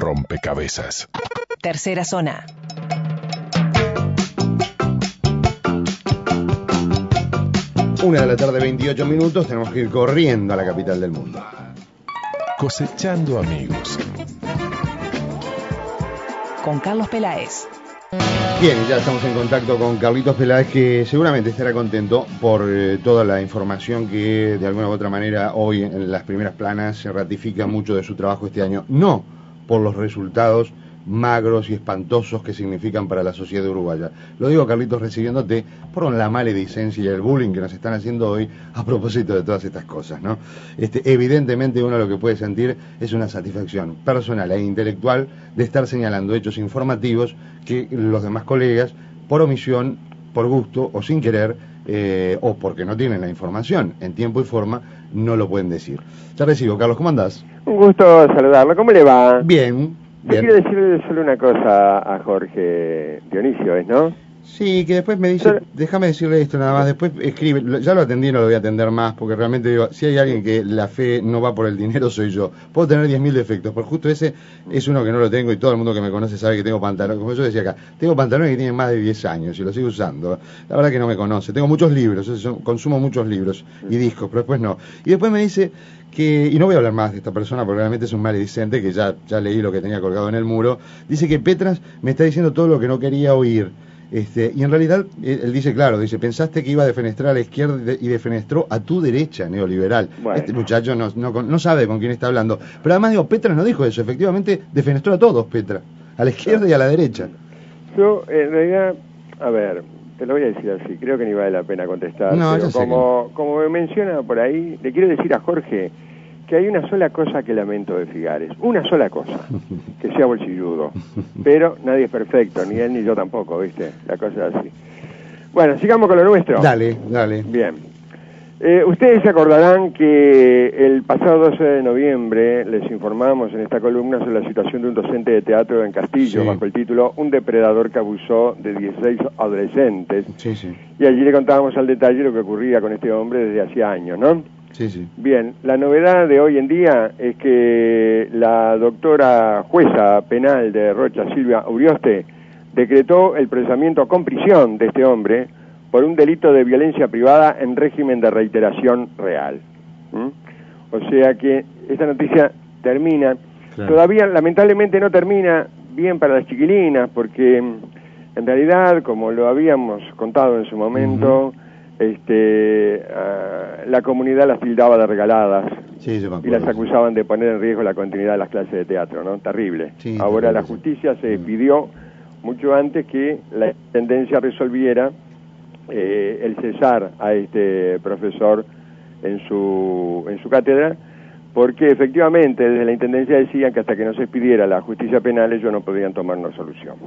Rompecabezas. Tercera zona. Una de la tarde, 28 minutos, tenemos que ir corriendo a la capital del mundo. Cosechando amigos. Con Carlos Peláez. Bien, ya estamos en contacto con Carlitos Peláez, que seguramente estará contento por toda la información que de alguna u otra manera hoy en las primeras planas se ratifica mucho de su trabajo este año. No por los resultados magros y espantosos que significan para la sociedad uruguaya. Lo digo, Carlitos, recibiéndote por la maledicencia y el bullying que nos están haciendo hoy a propósito de todas estas cosas, ¿no? Evidentemente uno lo que puede sentir es una satisfacción personal e intelectual de estar señalando hechos informativos que los demás colegas, por omisión, por gusto o sin querer, o porque no tienen la información en tiempo y forma, no lo pueden decir. Ya recibo, Carlos, ¿cómo andás? Un gusto saludarlo, ¿cómo le va? Bien. Yo quiero decirle solo una cosa a Jorge Dionisio, ¿no? Sí, que después me dice, déjame decirle esto nada más, después escribe, ya lo atendí, no lo voy a atender más, porque realmente digo, si hay alguien que la fe no va por el dinero, soy yo. Puedo tener 10.000 defectos, pero justo ese es uno que no lo tengo y todo el mundo que me conoce sabe que tengo pantalones, como yo decía acá, tengo pantalones que tienen más de 10 años y los sigo usando. La verdad que no me conoce, tengo muchos libros, consumo muchos libros y discos, pero después no. Y después me dice que, y no voy a hablar más de esta persona porque realmente es un maledicente, que ya leí lo que tenía colgado en el muro, dice que Petras me está diciendo todo lo que no quería oír. Y en realidad, él dice, claro, dice, pensaste que iba a defenestrar a la izquierda y defenestró a tu derecha neoliberal. Bueno. Este muchacho no sabe con quién está hablando. Pero además, digo, Petras no dijo eso, efectivamente defenestró a todos, Petras, a la izquierda y a la derecha. Yo, en realidad, a ver, te lo voy a decir así, creo que ni vale la pena contestar. No, pero como me menciona por ahí, le quiero decir a Jorge que hay una sola cosa que lamento de Figares, una sola cosa, que sea bolsilludo, pero nadie es perfecto, ni él ni yo tampoco, ¿viste? La cosa es así. Bueno, sigamos con lo nuestro. Dale. Bien. Ustedes se acordarán que el pasado 12 de noviembre les informamos en esta columna sobre la situación de un docente de teatro en Castillo, sí, bajo el título Un depredador que abusó de 16 adolescentes. Sí. Y allí le contábamos al detalle lo que ocurría con este hombre desde hacía años, ¿no? Sí. Bien, la novedad de hoy en día es que la doctora jueza penal de Rocha, Silvia Urioste, decretó el procesamiento con prisión de este hombre por un delito de violencia privada en régimen de reiteración real. O sea que esta noticia termina, claro. Todavía lamentablemente no termina bien para las chiquilinas, porque en realidad, como lo habíamos contado en su momento, la comunidad las tildaba de regaladas, sí, y las acusaban de poner en riesgo la continuidad de las clases de teatro, ¿no? Terrible. Sí, ahora la justicia se pidió mucho antes que la intendencia resolviera el cesar a este profesor en su cátedra, porque efectivamente desde la intendencia decían que hasta que no se expidiera la justicia penal ellos no podían tomar una solución.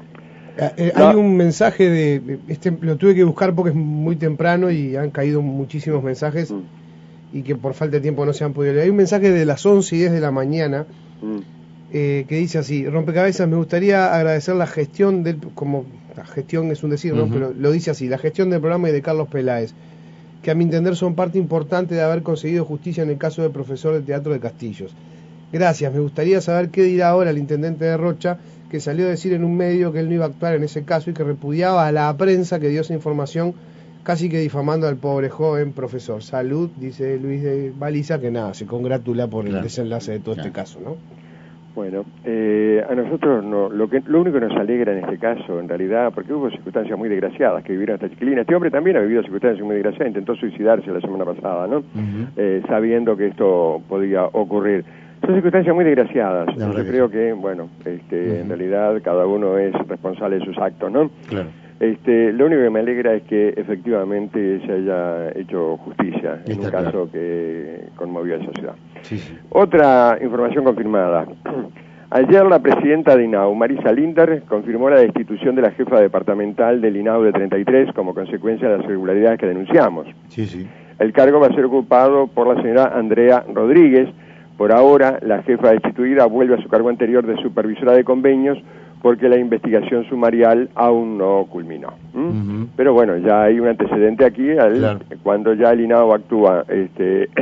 Hay un mensaje lo tuve que buscar porque es muy temprano y han caído muchísimos mensajes y que por falta de tiempo no se han podido leer. Hay un mensaje de las 11:10 de la mañana que dice así: Rompecabezas, me gustaría agradecer la gestión como la gestión es un decir, ¿no? Pero lo dice así: la gestión del programa y de Carlos Peláez, que a mi entender son parte importante de haber conseguido justicia en el caso del profesor de teatro de Castillos. Gracias, me gustaría saber qué dirá ahora el intendente de Rocha, que salió a decir en un medio que él no iba a actuar en ese caso y que repudiaba a la prensa que dio esa información, casi que difamando al pobre joven profesor. Salud, dice Luis de Baliza, que nada, se congratula por el desenlace de todo este caso, ¿no? Bueno, a nosotros lo único que nos alegra en este caso, en realidad, porque hubo circunstancias muy desgraciadas que vivieron esta chiquilina. Este hombre también ha vivido circunstancias muy desgraciadas, intentó suicidarse la semana pasada, ¿no? Sabiendo que esto podía ocurrir. Son circunstancias muy desgraciadas. Yo creo que, bueno, en realidad cada uno es responsable de sus actos, ¿no? Claro. Lo único que me alegra es que efectivamente se haya hecho justicia en un caso que conmovió a la sociedad. Sí. Otra información confirmada. Ayer la presidenta de INAU, Marisa Linder, confirmó la destitución de la jefa departamental del INAU de 33 como consecuencia de las irregularidades que denunciamos. Sí. El cargo va a ser ocupado por la señora Andrea Rodríguez. Por ahora, la jefa destituida vuelve a su cargo anterior de supervisora de convenios porque la investigación sumarial aún no culminó. Pero bueno, ya hay un antecedente aquí cuando ya el INAO actúa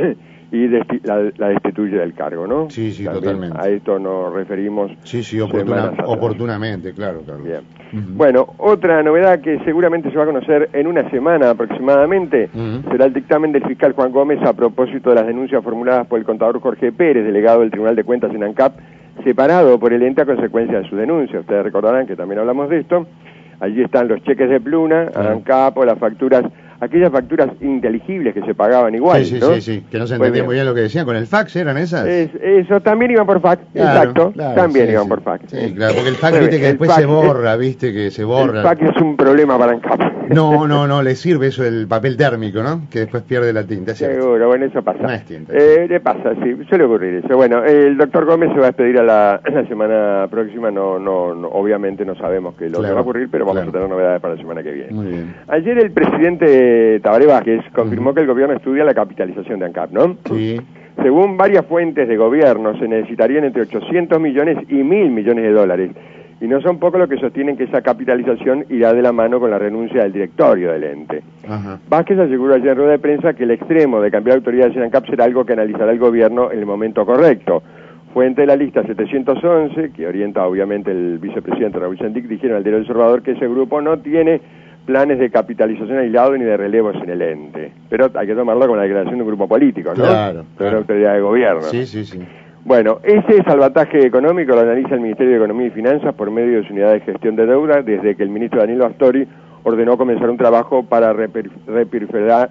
y la destituye del cargo, ¿no? Sí, sí, también totalmente. A esto nos referimos. Sí, sí, semanas atrás. oportunamente, claro, claro. Bien. Bueno, otra novedad que seguramente se va a conocer en una semana aproximadamente será el dictamen del fiscal Juan Gómez a propósito de las denuncias formuladas por el contador Jorge Pérez, delegado del Tribunal de Cuentas en ANCAP, separado por el ente a consecuencia de su denuncia. Ustedes recordarán que también hablamos de esto. Allí están los cheques de Pluna, ANCAP, o las facturas, aquellas facturas inteligibles que se pagaban igual, sí, ¿no? sí, sí, que no se entendía muy bien lo que decían. ¿Con el fax eran esas? Eso también iban por fax, claro, exacto, claro, también sí, iban sí. por fax. Sí, claro, porque el fax, viste que después se borra, viste que se borra. El fax es un problema para ANCAP. No, le sirve eso el papel térmico, ¿no? Que después pierde la tinta, ¿cierto? Seguro, bueno, eso pasa. No es tinta. Le pasa, sí, suele ocurrir eso. Bueno, el doctor Gómez se va a despedir a la semana próxima, no, obviamente no sabemos qué es lo que va a ocurrir, pero vamos a tener novedades para la semana que viene. Muy bien. Ayer el presidente Tabaré Vázquez confirmó que el gobierno estudia la capitalización de ANCAP, ¿no? Sí. Según varias fuentes de gobierno, se necesitarían entre 800 millones y 1.000 millones de dólares. Y no son pocos los que sostienen que esa capitalización irá de la mano con la renuncia del directorio del ente. Ajá. Vázquez aseguró ayer en rueda de prensa que el extremo de cambiar autoridades en ANCAP será algo que analizará el gobierno en el momento correcto. Fuente de la lista 711, que orienta obviamente el vicepresidente Raúl Sendic, dijeron al diario El Observador que ese grupo no tiene planes de capitalización aislados ni de relevos en el ente. Pero hay que tomarlo como la declaración de un grupo político, ¿no? Claro. De una autoridad de gobierno. Sí, sí, sí. Bueno, ese salvataje económico lo analiza el Ministerio de Economía y Finanzas por medio de su unidad de gestión de deuda, desde que el ministro Danilo Astori ordenó comenzar un trabajo para reperfilar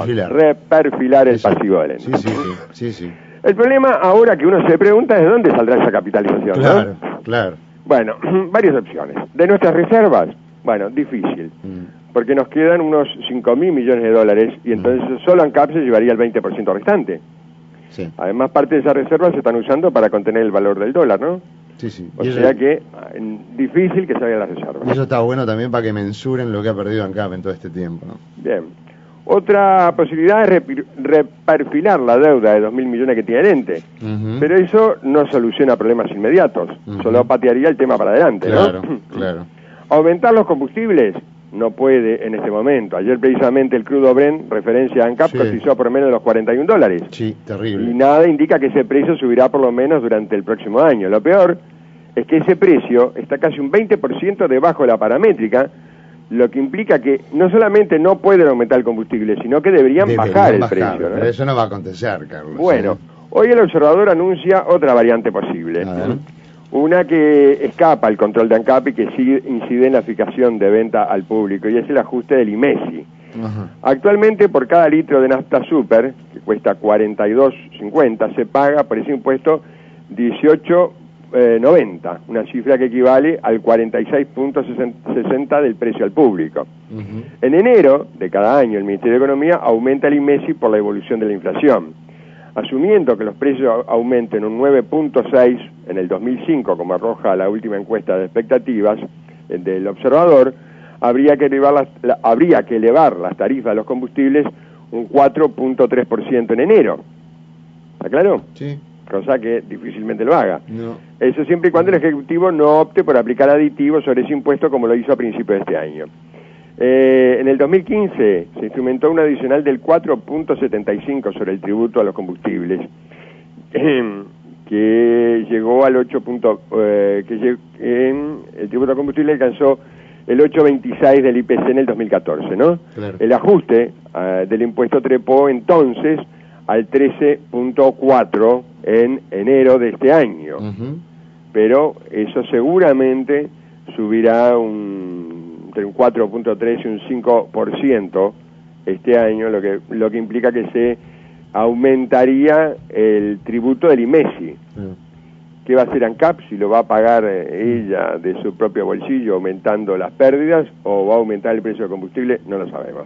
el eso. Pasivo del ente. Sí. El problema ahora que uno se pregunta es de dónde saldrá esa capitalización, claro, ¿no? Claro. Bueno, varias opciones. De nuestras reservas, bueno, difícil, porque nos quedan unos 5.000 millones de dólares y entonces solo ANCAP se llevaría el 20% restante. Sí. Además, parte de esas reservas se están usando para contener el valor del dólar, ¿no? Sí. O sea que difícil que salgan las reservas. Y eso está bueno también para que mensuren lo que ha perdido ANCAP en todo este tiempo, ¿no? Bien. Otra posibilidad es reperfilar la deuda de 2.000 millones que tiene el ente. Pero eso no soluciona problemas inmediatos. Solo patearía el tema para adelante, claro, ¿no? Claro. Aumentar los combustibles no puede en este momento. Ayer precisamente el crudo Brent, referencia a ANCAP, cotizó por menos de los $41. Sí, terrible. Y nada indica que ese precio subirá por lo menos durante el próximo año. Lo peor es que ese precio está casi un 20% debajo de la paramétrica, lo que implica que no solamente no pueden aumentar el combustible, sino que deberían bajar el precio, ¿no? Pero eso no va a acontecer, Carlos. Bueno, hoy el observador anuncia otra variante posible. Una que escapa al control de ANCAP y que sí incide en la fijación de venta al público, y es el ajuste del IMESI. Actualmente, por cada litro de nafta super, que cuesta 42.50, se paga por ese impuesto 18.90, una cifra que equivale al 46.60 del precio al público. En enero de cada año, el Ministerio de Economía aumenta el IMESI por la evolución de la inflación. Asumiendo que los precios aumenten un 9.6 en el 2005, como arroja la última encuesta de expectativas del observador, habría que elevar las tarifas de los combustibles un 4.3% en enero. ¿Está claro? Sí. Cosa que difícilmente lo haga. No. Eso siempre y cuando el Ejecutivo no opte por aplicar aditivos sobre ese impuesto como lo hizo a principios de este año. En el 2015 se instrumentó un adicional del 4.75 sobre el tributo a los combustibles, que llegó al 8. El tributo a combustible alcanzó el 8.26 del IPC en el 2014, ¿no? Claro. El ajuste del impuesto trepó entonces al 13.4 en enero de este año, pero eso seguramente subirá entre un 4.3 y un 5% este año, lo que implica que se aumentaría el tributo del IMESI. ¿Qué va a hacer ANCAP? Si lo va a pagar ella de su propio bolsillo aumentando las pérdidas o va a aumentar el precio del combustible, no lo sabemos.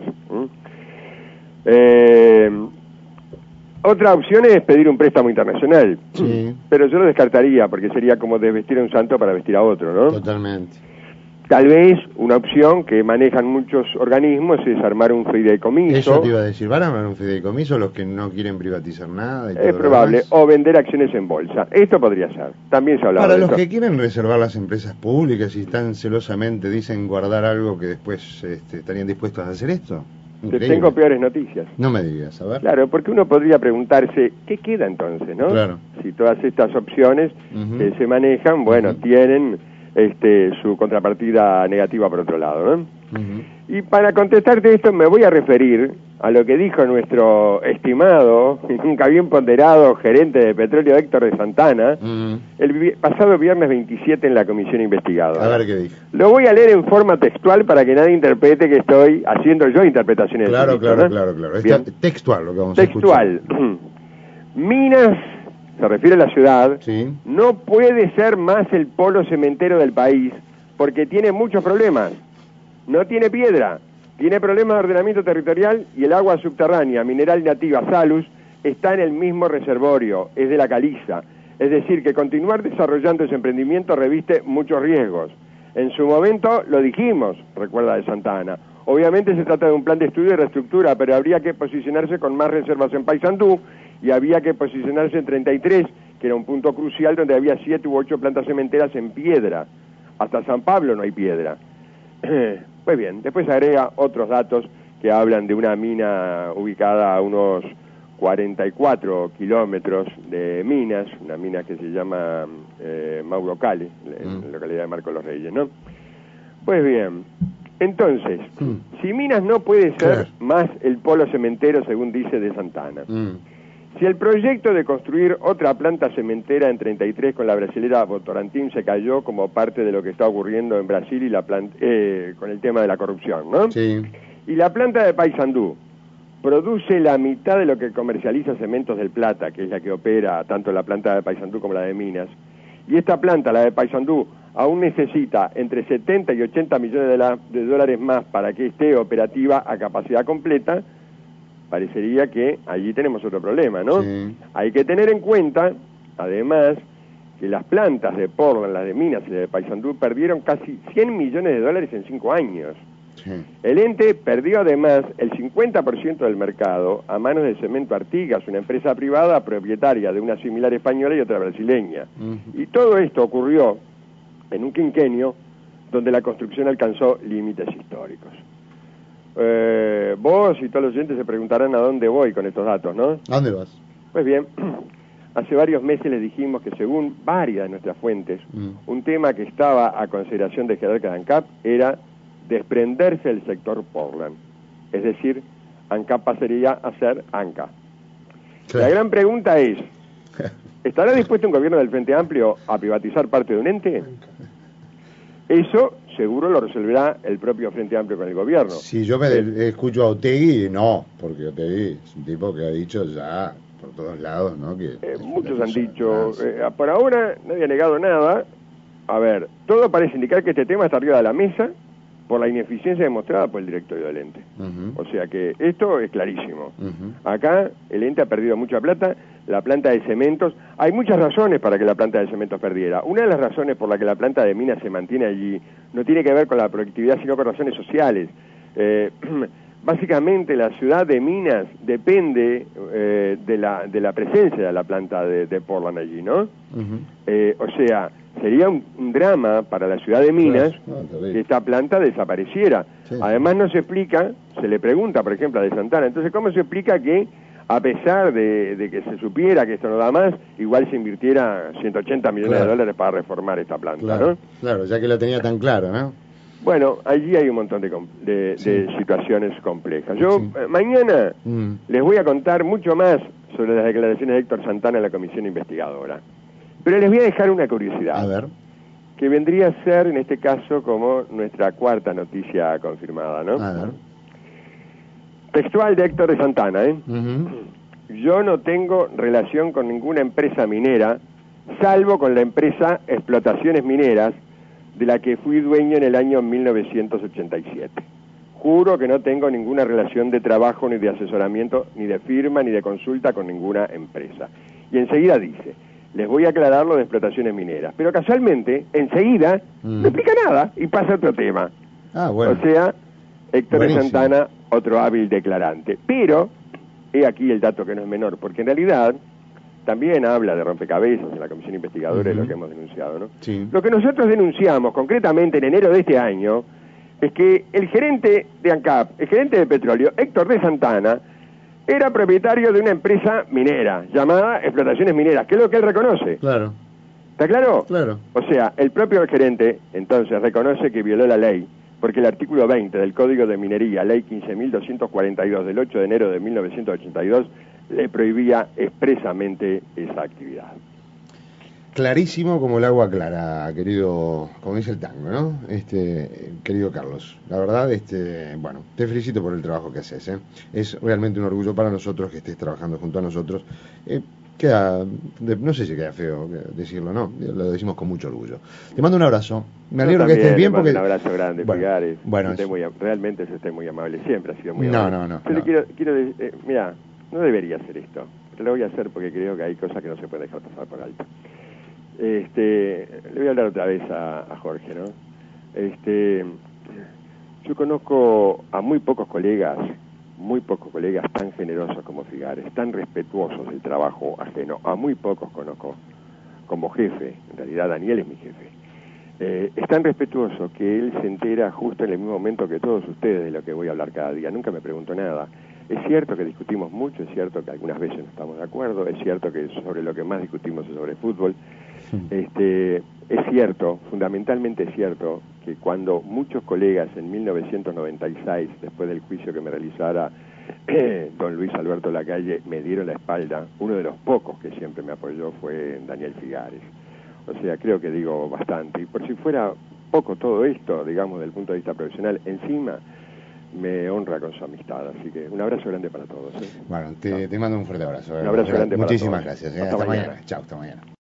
Otra opción es pedir un préstamo internacional, pero yo lo descartaría porque sería como desvestir a un santo para vestir a otro, ¿no? Totalmente. Tal vez una opción que manejan muchos organismos es armar un fideicomiso. Eso te iba a decir, ¿van a armar un fideicomiso los que no quieren privatizar nada? Y todo es probable, demás? o vender acciones en bolsa. Esto podría ser, también se ha hablado Para de los eso. que quieren reservar las empresas públicas y tan celosamente dicen guardar algo que después estarían dispuestos a hacer esto. Te tengo peores noticias. No me digas, a ver. Claro, porque uno podría preguntarse, ¿qué queda entonces, no? Claro. Si todas estas opciones que se manejan, bueno, tienen su contrapartida negativa por otro lado, ¿no? Y para contestarte esto me voy a referir a lo que dijo nuestro estimado y nunca bien ponderado gerente de petróleo Héctor de Santana el pasado viernes 27 en la comisión investigadora. A ver qué dijo. Lo voy a leer en forma textual para que nadie interprete que estoy haciendo yo interpretaciones. Claro, claro. Está textual lo que vamos a escuchar. Textual. Minas, se refiere a la ciudad, sí. No puede ser más el polo cementero del país porque tiene muchos problemas. No tiene piedra, tiene problemas de ordenamiento territorial y el agua subterránea, mineral nativa, Salus, está en el mismo reservorio, es de la caliza. Es decir, que continuar desarrollando ese emprendimiento reviste muchos riesgos. En su momento lo dijimos, recuerda de Santana. Obviamente se trata de un plan de estudio y reestructura, pero habría que posicionarse con más reservas en Paysandú y había que posicionarse en 33, que era un punto crucial donde había 7 u 8 plantas cementeras en piedra. Hasta San Pablo no hay piedra. Pues bien, después agrega otros datos que hablan de una mina ubicada a unos 44 kilómetros de Minas, una mina que se llama Mauro Cale, en la localidad de Marcos los Reyes, ¿no? Pues bien, entonces, si Minas no puede ser más el polo cementero, según dice de Santana, si el proyecto de construir otra planta cementera en 33 con la brasilera Votorantim se cayó como parte de lo que está ocurriendo en Brasil y con el tema de la corrupción, ¿no? Sí. Y la planta de Paysandú produce la mitad de lo que comercializa Cementos del Plata, que es la que opera tanto la planta de Paysandú como la de Minas. Y esta planta, la de Paysandú, aún necesita entre 70 y 80 millones de dólares más para que esté operativa a capacidad completa. Parecería que allí tenemos otro problema, ¿no? Sí. Hay que tener en cuenta, además, que las plantas de Portland, las de Minas y las de Paysandú perdieron casi 100 millones de dólares en 5 años. Sí. El ente perdió además el 50% del mercado a manos de Cemento Artigas, una empresa privada propietaria de una similar española y otra brasileña. Y todo esto ocurrió en un quinquenio donde la construcción alcanzó límites históricos. Vos y todos los oyentes se preguntarán a dónde voy con estos datos, ¿no? ¿A dónde vas? Pues bien, hace varios meses les dijimos que según varias de nuestras fuentes, un tema que estaba a consideración de Jerarcas de ANCAP era desprenderse del sector Portland. Es decir, ANCAP pasaría a ser ANCA. Claro. La gran pregunta es, ¿estará dispuesto un gobierno del Frente Amplio a privatizar parte de un ente? Eso seguro lo resolverá el propio Frente Amplio con el gobierno. Si yo me escucho a Otegi, no, porque Otegi es un tipo que ha dicho ya por todos lados, ¿no? Que muchos han dicho, por ahora nadie ha negado nada. A ver, todo parece indicar que este tema está arriba de la mesa por la ineficiencia demostrada por el directorio del ente. O sea que esto es clarísimo. Acá el ente ha perdido mucha plata, la planta de cementos, hay muchas razones para que la planta de cementos perdiera. Una de las razones por la que la planta de minas se mantiene allí no tiene que ver con la productividad, sino con razones sociales. Básicamente la ciudad de Minas depende de la presencia de la planta de Portland allí, ¿no? O sea, sería un drama para la ciudad de Minas que esta planta desapareciera. Sí. Además no se explica, se le pregunta, por ejemplo, a de Santana, entonces ¿cómo se explica que a pesar de que se supiera que esto no da más, igual se invirtiera 180 millones de dólares para reformar esta planta, ¿no? Claro, ya que lo tenía tan claro, ¿no? Bueno, allí hay un montón de situaciones complejas. Yo mañana les voy a contar mucho más sobre las declaraciones de Héctor Santana en la comisión investigadora. Pero les voy a dejar una curiosidad. A ver. Que vendría a ser, en este caso, como nuestra cuarta noticia confirmada, ¿no? A ver. Textual de Héctor de Santana, ¿eh? Yo no tengo relación con ninguna empresa minera, salvo con la empresa Explotaciones Mineras, de la que fui dueño en el año 1987. Juro que no tengo ninguna relación de trabajo, ni de asesoramiento, ni de firma, ni de consulta con ninguna empresa. Y enseguida dice, les voy a aclarar lo de explotaciones mineras. Pero casualmente, enseguida, no explica nada y pasa a otro tema. Ah, bueno. O sea, Héctor de Santana, otro hábil declarante. Pero, he aquí el dato que no es menor, porque en realidad también habla de rompecabezas en la comisión investigadora de lo que hemos denunciado, ¿no? Sí. Lo que nosotros denunciamos concretamente en enero de este año es que el gerente de ANCAP, el gerente de petróleo, Héctor de Santana, era propietario de una empresa minera llamada Explotaciones Mineras, que es lo que él reconoce. Claro. ¿Está claro? Claro. O sea, el propio gerente, entonces, reconoce que violó la ley, porque el artículo 20 del Código de Minería, ley 15.242 del 8 de enero de 1982, le prohibía expresamente esa actividad. Clarísimo como el agua clara, querido, como dice el tango, ¿no? Querido Carlos, la verdad, bueno, te felicito por el trabajo que haces, ¿eh? Es realmente un orgullo para nosotros que estés trabajando junto a nosotros. No sé si queda feo decirlo, ¿no? Lo decimos con mucho orgullo. Te mando un abrazo. Me alegro que estés bien porque... Un abrazo grande, Figares. Bueno, realmente es usted muy amable, siempre ha sido muy no, amable. No. Yo le quiero decir, mira, no debería hacer esto, pero lo voy a hacer porque creo que hay cosas que no se pueden dejar pasar por alto. Le voy a hablar otra vez a Jorge, ¿no? Yo conozco a muy pocos colegas tan generosos como Figares, tan respetuosos del trabajo ajeno. A muy pocos conozco como jefe, en realidad Daniel es mi jefe. Es tan respetuoso que él se entera justo en el mismo momento que todos ustedes de lo que voy a hablar cada día. Nunca me preguntó nada. Es cierto que discutimos mucho, es cierto que algunas veces no estamos de acuerdo, es cierto que sobre lo que más discutimos es sobre fútbol. Es cierto, fundamentalmente es cierto, que cuando muchos colegas en 1996, después del juicio que me realizara don Luis Alberto Lacalle, me dieron la espalda, uno de los pocos que siempre me apoyó fue Daniel Figares. O sea, creo que digo bastante. Y por si fuera poco todo esto, digamos, desde el punto de vista profesional, encima me honra con su amistad. Así que un abrazo grande para todos. Bueno, te mando un fuerte abrazo. Un abrazo grande para todos. Muchísimas gracias. Hasta mañana. Chao, hasta mañana.